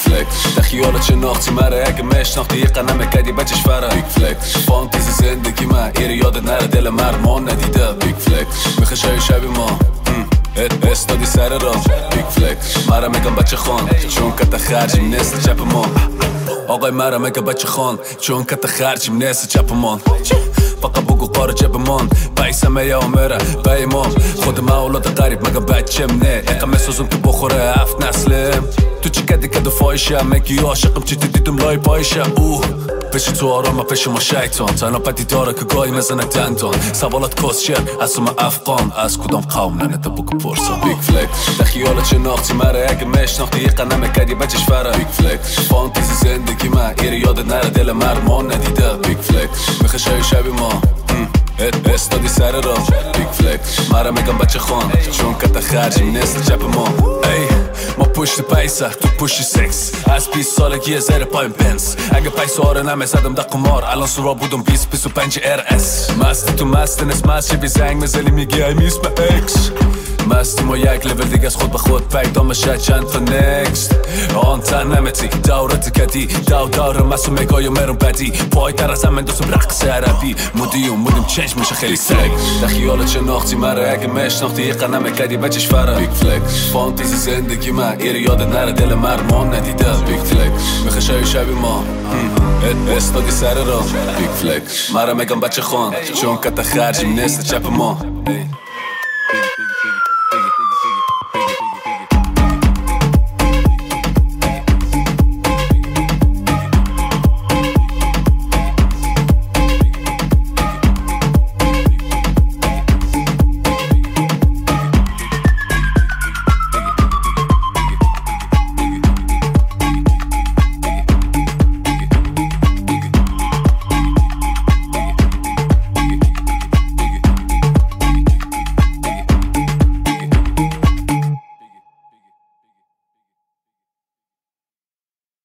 فلکس تخیالت شناختی مره اگه مشناختی یه قنمه کدی بچش فره بیگ فلکس فانتزی زندگی من ایره یادت نره دل مرمان ندیده بیگ فلکس میخوای شای شبی ما استادی سر را بیگ فلکس مرا میگم بچه خان چون کت خرجیم نست چپ ما آقای مرا میگم بچه خان چون کت خرجیم نست چپ ما فقط بگو قاره جبمان پیسمه یا مره بیمام خود ما اولاد قریب مگه بچم نه اقا مسوزم تو بخوره هفت نسلم تو چی کدی کدو فایشم مگی عاشقم چی دیدم لای پایشم پیش تو آرام پیش ما شیطان تنها پدی داره که گاهی مزنه دندان سوالات کسشر از ما افغان از کدام قوم ننده بگو پرسان بیگ فلکس تخیالت شناختی مره اگه مشناختی یه قنمه کدی بچش فره بیگ فلکس فانتزی زندگی من ایره یادت نره دل مرمان ندیده بیگ فلکس میخوای شای شبی ما استادی سر را بیگ فلکس مرا میگم بچه خان چون کت خرجیم نست چپ ما ای ما پشت پیسه تو پشت سکس از 20 سالگی زیر پایم پنس اگه پیسه آره نمیزدم در قمار الان سورا بودم 20-25 RS مستی تو مستنس مست شبی زنگ میزنی میگی ای میس با اکس مستی ما یک لول دیگه از خود به خود پیدا میشه چند تا نکست آن تن نمیتی دورت کدی دور مسو میگایم مرم بدی پای در از همین دوستم رقص عربی مودیم چنج میشه خیلی سگ تخیالت شناختی مره اگه مشناختی یه قنمه کدی بچش فره بیگ فلکس فانتزی زندگی من ایره یادت نره دل مرمان ندیده بیگ فلکس میخوای شای شبی ما استادی سر را بیگ فلکس مرا میگم بچه خان چون کت خرجیم نست چپ ما